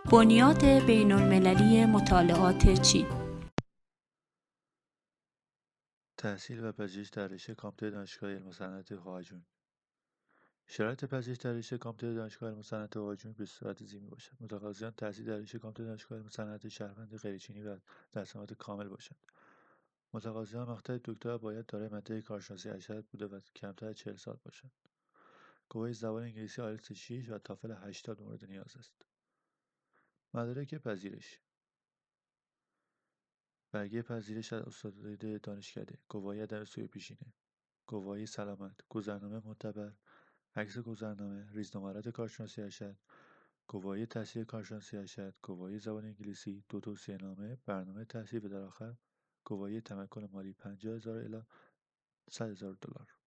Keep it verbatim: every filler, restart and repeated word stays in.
بنیاد بین‌المللی مطالعات چین. تحصیل و پژوهش در رشته کامپیوتر دانشگاه علم و صنعت هواجون. شرایط پژوهش در رشته کامپیوتر دانشگاه علم و صنعت هواجون به صورت زیر باشد. متقاضیان تحصیل در رشته کامپیوتر دانشگاه علم و صنعت شهروند غیرچینی و در سمت کامل باشند. متقاضیان مقطع دکترا باید دارای مدرک کارشناسی ارشد بوده و کمتر از چهل سال باشند. گواهی زبان انگلیسی آیلتس شش و تافل هشتاد مورد نیاز است. مدارک پذیرش: برگه پذیرش از استاد دانشکده، گواهی عدم سوء پیشینه، گواهی سلامت، گذرنامه معتبر، عکس گذرنامه، ریزنمرات کارشناسی ارشد، گواهی تحصیل کارشناسی ارشد، گواهی زبان انگلیسی، دو توصیه‌نامه، برنامه تحصیل و در آخر گواهی تمکن مالی پنجاه هزار الی صد هزار دلار.